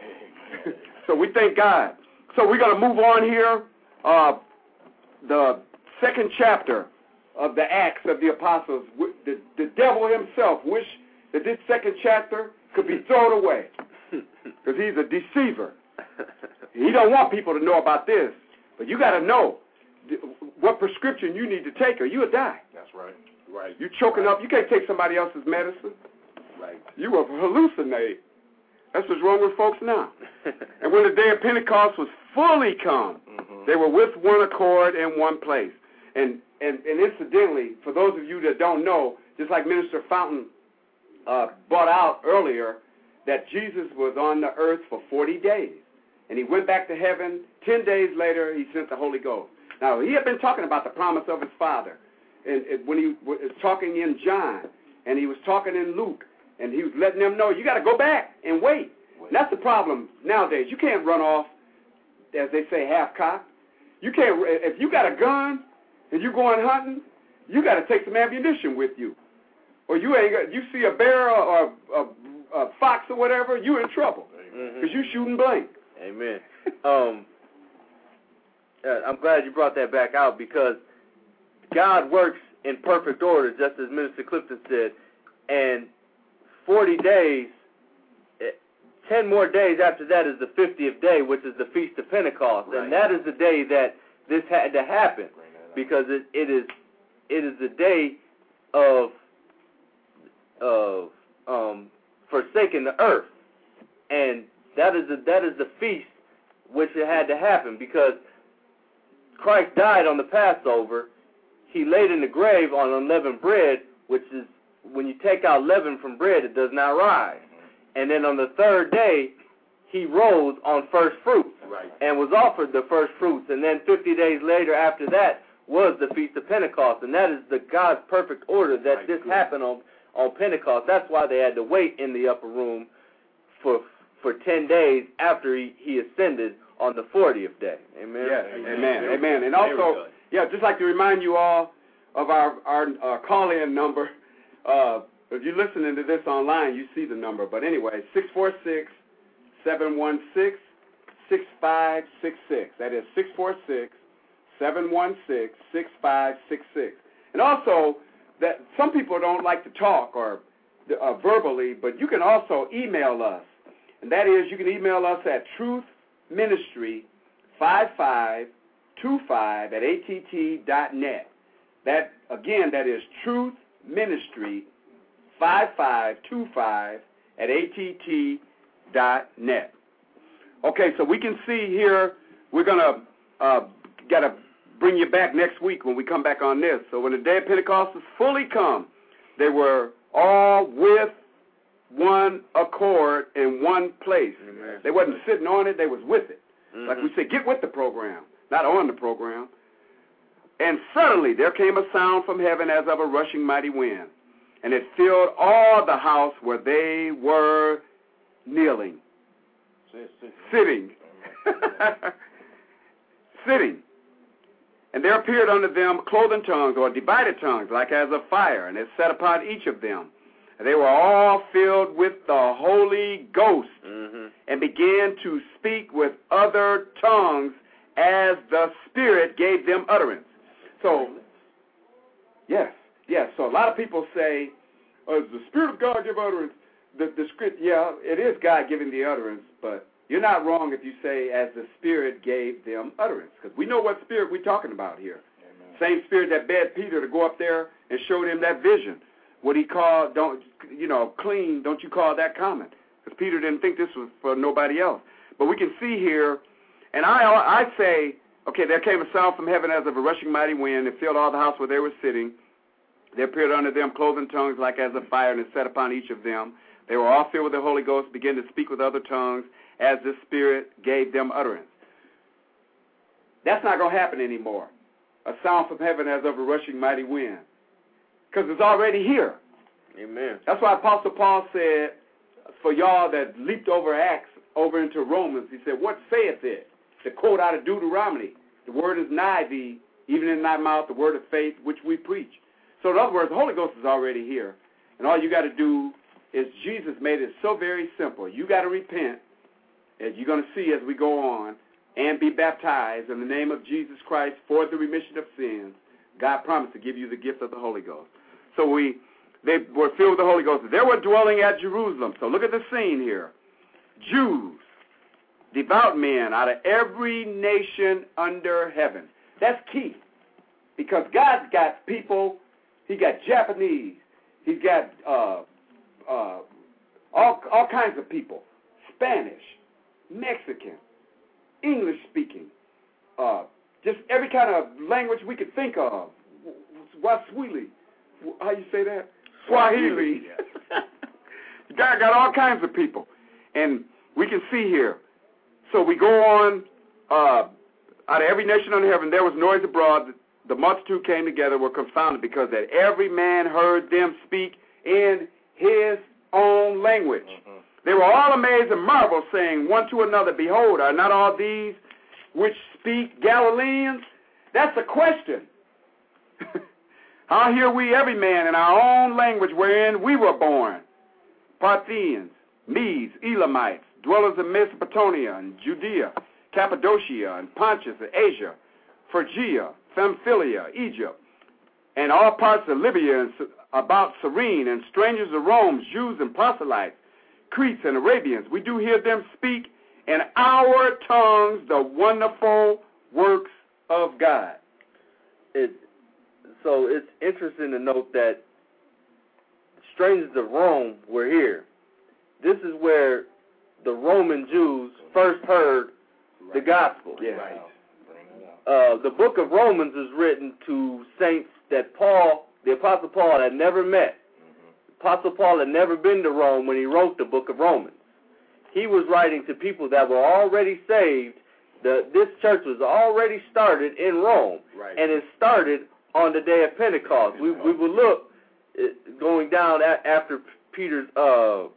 So we thank God. So we're going to move on here. Uh, the second chapter of the Acts of the Apostles. The, the devil himself wished that this second chapter could be thrown away because he's a deceiver. He don't want people to know about this. But you got to know what prescription you need to take or you'll die. That's right. Right. You choking up. You can't take somebody else's medicine. Right. You will hallucinate. That's what's wrong with folks now. And when the day of Pentecost was fully come, mm-hmm. they were with one accord in one place. And, and and incidentally, for those of you that don't know, just like Minister Fountain uh, brought out earlier, that Jesus was on the earth for forty days. And he went back to heaven. Ten days later, he sent the Holy Ghost. Now, he had been talking about the promise of his Father. And, and when he was talking in John, and he was talking in Luke, and he was letting them know, you got to go back and wait. wait. That's the problem nowadays. You can't run off, as they say, half-cocked. You can't. If you got a gun and you're going hunting, you got to take some ammunition with you. Or you ain't got, you see a bear or a, a, a fox or whatever, you're in trouble because mm-hmm. you shooting blank. Amen. um, uh, I'm glad you brought that back out because God works in perfect order, just as Minister Clifton said, and forty days, ten more days after that is the fiftieth day, which is the Feast of Pentecost, right. And that is the day that this had to happen because it, it is it is the day of of um, forsaking the earth, and that is the that is the feast which it had to happen because Christ died on the Passover. He laid in the grave on unleavened bread, which is, when you take out leaven from bread, it does not rise. And then on the third day, he rose on first fruits right. and was offered the first fruits. And then fifty days later after that was the Feast of Pentecost. And that is the God's perfect order that right. this good. happened on, on Pentecost. That's why they had to wait in the upper room for for ten days after he, he ascended on the fortieth day. Amen? Yes, amen, amen. amen. And also, yeah, just like to remind you all of our, our, our call-in number. Uh, if you're listening to this online, you see the number. But anyway, six four six, seven one six, six five six six. That is six four six, seven one six, six five six six. And also, that some people don't like to talk or uh, verbally, but you can also email us. And that is, you can email us at truthministry five five two five at A T T dot net. That, again, that is truthministry five five two five at A T T dot net. Okay, so we can see here, we're going to uh, got to bring you back next week when we come back on this. So when the day of Pentecost was fully come, they were all with one accord in one place. Amen. They wasn't sitting on it, they was with it. Mm-hmm. Like we said, get with the program, not on the program. And suddenly there came a sound from heaven as of a rushing mighty wind, and it filled all the house where they were kneeling, sitting, sitting. And there appeared unto them cloven tongues, or divided tongues, like as of fire, and it sat upon each of them. And they were all filled with the Holy Ghost, mm-hmm. and began to speak with other tongues as the Spirit gave them utterance. So, yes, yes. So a lot of people say, oh, does the Spirit of God give utterance? The, the script, yeah, it is God giving the utterance, but you're not wrong if you say as the Spirit gave them utterance, because we know what Spirit we're talking about here. Amen. Same Spirit that bade Peter to go up there and showed him that vision. What he called, don't you know, clean, don't you call that common? Because Peter didn't think this was for nobody else. But we can see here, and I I say, okay, there came a sound from heaven as of a rushing mighty wind, and filled all the house where they were sitting. There appeared unto them cloven tongues like as of fire, and it set upon each of them. They were all filled with the Holy Ghost, began to speak with other tongues, as the Spirit gave them utterance. That's not going to happen anymore. A sound from heaven as of a rushing mighty wind. Because it's already here. Amen. That's why Apostle Paul said, for y'all that leaped over Acts, over into Romans, he said, what saith it? To quote out of Deuteronomy, the word is nigh thee, even in thy mouth, the word of faith, which we preach. So in other words, the Holy Ghost is already here. And all you got to do is Jesus made it so very simple. You got to repent, as you're going to see as we go on, and be baptized in the name of Jesus Christ for the remission of sins. God promised to give you the gift of the Holy Ghost. So we, they were filled with the Holy Ghost. They were dwelling at Jerusalem. So look at the scene here. Jews, devout men out of every nation under heaven. That's key. Because God's got people, he got Japanese, he's got uh, uh, all, all kinds of people. Spanish, Mexican, English-speaking, uh, just every kind of language we could think of. Swahili. How you say that? Swahili. God got all kinds of people. And we can see here. So we go on, uh, out of every nation under heaven, there was noise abroad. The multitude came together, were confounded, because that every man heard them speak in his own language. Mm-hmm. They were all amazed and marveled, saying one to another, behold, are not all these which speak Galileans? That's a question. How hear we every man in our own language wherein we were born? Parthians, Medes, Elamites, dwellers in Mesopotamia and Judea, Cappadocia and Pontus and Asia, Phrygia, Pamphylia, Egypt, and all parts of Libya and about Cyrene, and strangers of Rome, Jews and proselytes, Cretes and Arabians. We do hear them speak in our tongues the wonderful works of God. It, so it's interesting to note that strangers of Rome were here. This is where the Roman Jews first heard right. the gospel. Yeah. Right. Uh, the book of Romans is written to saints that Paul, the Apostle Paul, had never met. Mm-hmm. Apostle Paul had never been to Rome when he wrote the book of Romans. He was writing to people that were already saved. The, this church was already started in Rome, right. and it started on the day of Pentecost. We, we will look uh, going down a, after Peter's uh,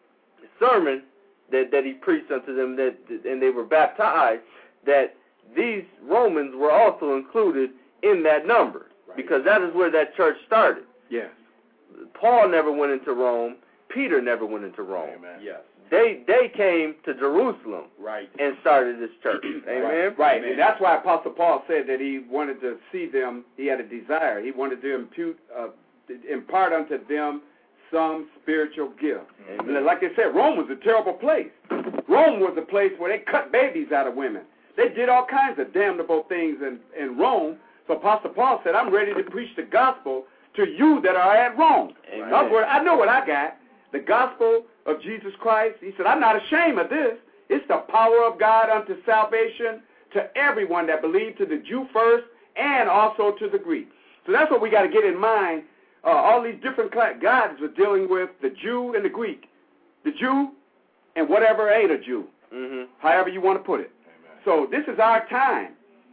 sermon that, that he preached unto them, that and they were baptized, that these Romans were also included in that number, right. because that is where that church started. Yes. Paul never went into Rome. Peter never went into Rome. Amen. Yes. They they came to Jerusalem right. and started this church. Amen? Right. right. Amen. And that's why Apostle Paul said that he wanted to see them, he had a desire. He wanted to impute, uh, impart unto them some spiritual gift. Amen. Like they said, Rome was a terrible place. Rome was a place where they cut babies out of women. They did all kinds of damnable things in, in Rome. So Apostle Paul said, I'm ready to preach the gospel to you that are at Rome. Amen. In other words, I know what I got. The gospel of Jesus Christ. He said, I'm not ashamed of this. It's the power of God unto salvation to everyone that believes, to the Jew first and also to the Greek. So that's what we got to get in mind. Uh, all these different gods are dealing with the Jew and the Greek. The Jew and whatever ain't a Jew. Mm-hmm. However you want to put it. Amen. So this is our time.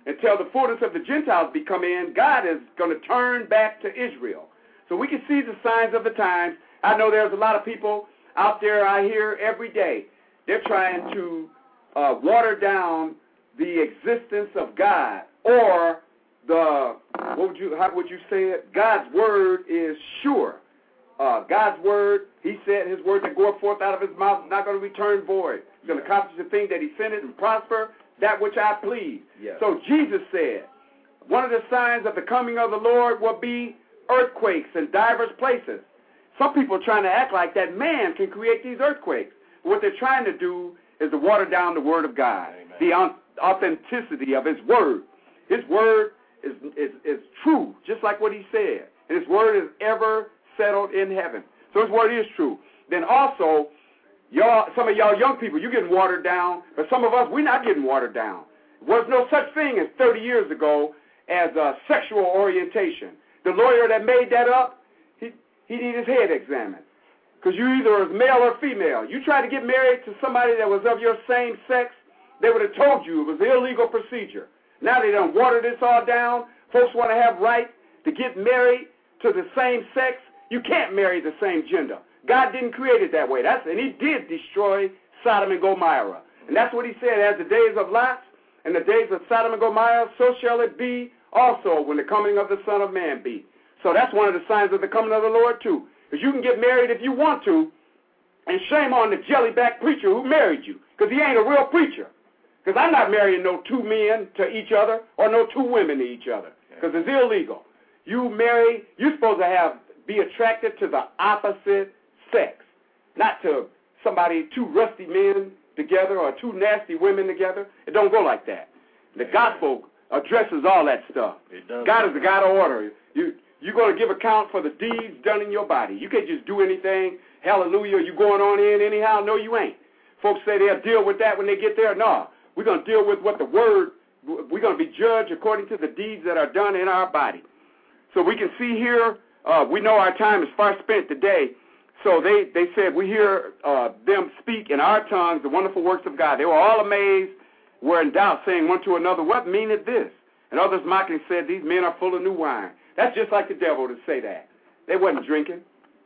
until the fullness of the Gentiles be come in, God is going to turn back to Israel. So we can see the signs of the times. I know there's a lot of people out there I hear every day. They're trying to uh, water down the existence of God, or the, what would you, how would you say it? God's word is sure. Uh, God's word, he said his word that goeth forth out of his mouth is not going to return void. He's going to accomplish the thing that he sent it and prosper that which I please. Yes. So Jesus said, one of the signs of the coming of the Lord will be earthquakes in diverse places. Some people are trying to act like that man can create these earthquakes. What they're trying to do is to water down the word of God, Amen. the un- authenticity of his word. His word is, is, is true, just like what he said. And his word is ever settled in heaven. So his word is true. Then also, y'all, some of y'all young people, you're getting watered down, but some of us, we're not getting watered down. There was no such thing as thirty years ago as a sexual orientation. The lawyer that made that up, he, he needed his head examined. Because you either was male or female. You try to get married to somebody that was of your same sex, they would have told you it was an illegal procedure. Now they done water this all down. Folks want to have right to get married to the same sex. You can't marry the same gender. God didn't create it that way. That's, and he did destroy Sodom and Gomorrah. And that's what he said, as the days of Lot and the days of Sodom and Gomorrah, so shall it be also when the coming of the Son of Man be. So that's one of the signs of the coming of the Lord, too. Because you can get married if you want to, and shame on the jellyback preacher who married you, because he ain't a real preacher. Because I'm not marrying no two men to each other or no two women to each other, because it's illegal. You marry, you're supposed to have be attracted to the opposite sex, not to somebody, two rusty men together or two nasty women together. It don't go like that. The gospel addresses all that stuff. God is the God of order. You, you're going to give account for the deeds done in your body. You can't just do anything. Hallelujah, you going on in anyhow? No, you ain't. Folks say they'll deal with that when they get there. No, we're going to deal with what the word, we're going to be judged according to the deeds that are done in our body. So we can see here, uh, we know our time is far spent today. So they, they said, we hear uh, them speak in our tongues the wonderful works of God. They were all amazed, were in doubt, saying one to another, what meaneth this? And others mocking said, these men are full of new wine. That's just like the devil to say that. They wasn't drinking.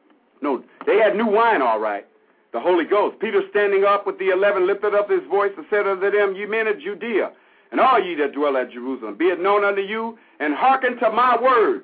No, they had new wine, all right. The Holy Ghost. Peter, standing up with the eleven, lifted up his voice and said unto them, ye men of Judea, and all ye that dwell at Jerusalem, be it known unto you, and hearken to my words.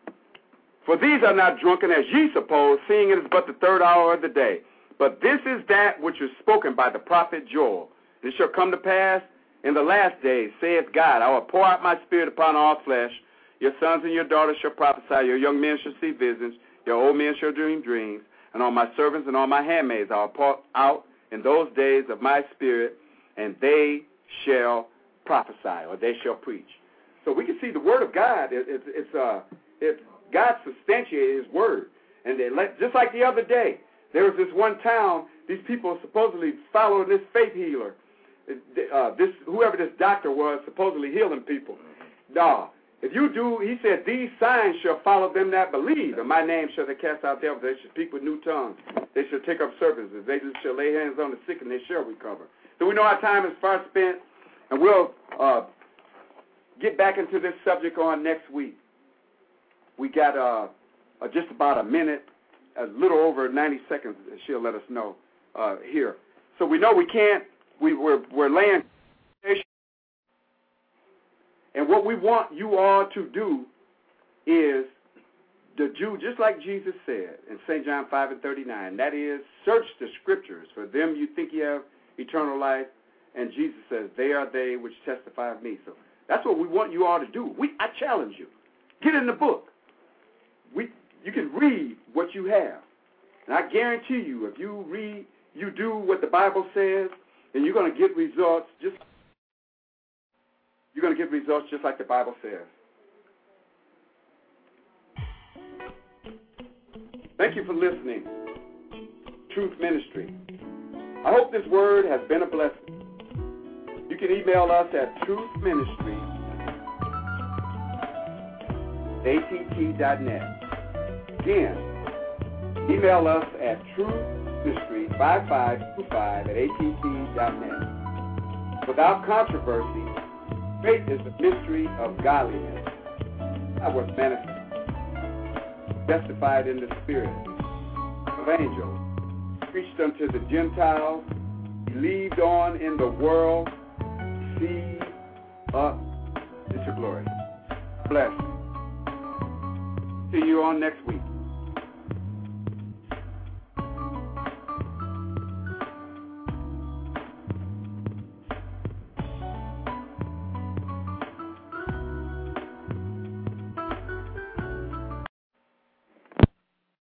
For these are not drunken as ye suppose, seeing it is but the third hour of the day. But this is that which is spoken by the prophet Joel. It shall come to pass in the last days, saith God, I will pour out my spirit upon all flesh. Your sons and your daughters shall prophesy. Your young men shall see visions. Your old men shall dream dreams. And on my servants and on my handmaids I will pour out in those days of my spirit, and they shall prophesy, or they shall preach. So we can see the word of God. It, it, it's uh, it's God substantiated his word. And they let, just like the other day, there was this one town, these people supposedly followed this faith healer. Uh, this whoever this doctor was, supposedly healing people. No. If you do, he said, these signs shall follow them that believe. In my name shall they cast out devils. They shall speak with new tongues. They shall take up serpents. They shall lay hands on the sick, and they shall recover. So we know our time is far spent, and we'll uh, get back into this subject on next week. We got uh, uh, just about a minute, a little over ninety seconds, she'll let us know uh, here. So we know we can't, we, we're, we're laying, and what we want you all to do is to do just like Jesus said in Saint John five and thirty-nine, that is, search the scriptures, for them you think you have eternal life, and Jesus says, they are they which testify of me. So that's what we want you all to do. We, I challenge you. Get in the book. We, you can read what you have. And I guarantee you, if you read, you do what the Bible says, then you're going to get results just you're going to get results just like the Bible says. Thank you for listening. Truth Ministry. I hope this word has been a blessing. You can email us at truthministry at A T T dot net. Again, email us at truthministry five five two five at A T T dot net. Without controversy, Faith is the mystery of godliness. That was manifested, testified in the spirit of angels, preached unto the Gentiles, believed on in the world, received up into glory. Bless. See you on next week.